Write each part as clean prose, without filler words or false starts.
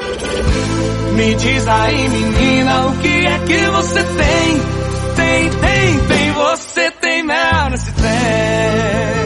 Me diz aí, menina, o que é que você tem? Tem, você tem mel nesse trem.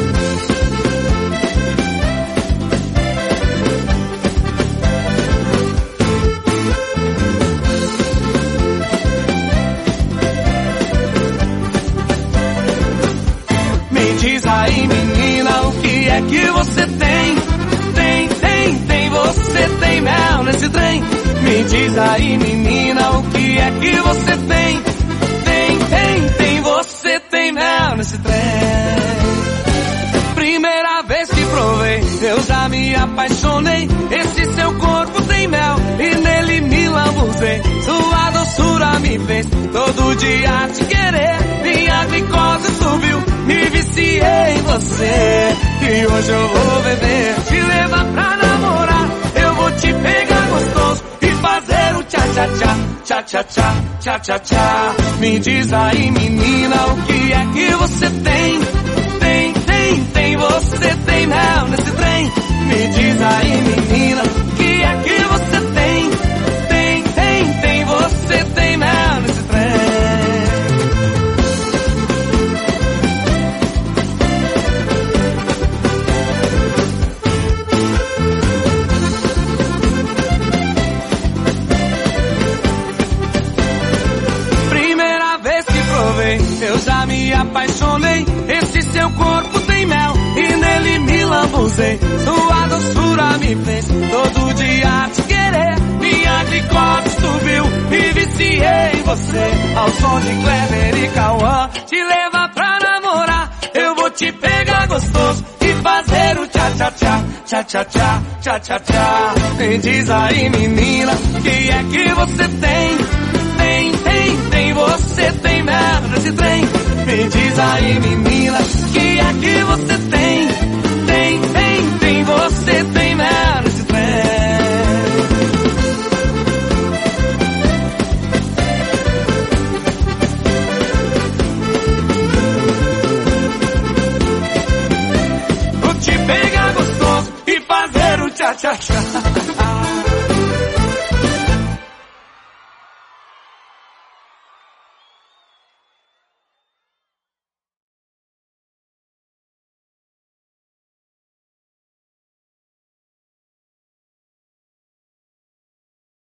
Me diz aí, menina, o que é que você tem? Tem, você tem mel nesse trem. Me diz aí, menina, o que é que você tem? Tem, você tem mel nesse trem. Primeira vez que provei, eu já me apaixonei. Esse seu corpo tem mel e nele me lambuzei. Sua doçura me fez todo dia te querer. Minha glicose subiu, me viciei em você. E hoje eu vou beber, te levar pra namorar. Eu vou te pegar gostoso e fazer o tchá-tchá-tchá, tchá-tchá-tchá, tchá-tchá-tchá. Me diz aí, menina, o que é que você tem? Tem, você tem mel nesse trem. Me diz aí, menina, o que é que você tem? Tem, você tem mel nesse trem. Eu já me apaixonei. Esse seu corpo tem mel e nele me lambuzei. Sua doçura me fez todo dia te querer. Minha glicose subiu, me viciei em você. Ao som de Kleber e Cauã, te levar pra namorar. Eu vou te pegar gostoso e fazer o tchá-tchá-tchá, tchá-tchá-tchá, tchá-tchá-tchá. Me diz aí, menina, o que é que você tem? Tem, você tem mel nesse trem. Me diz aí, menina, o que é que você tem?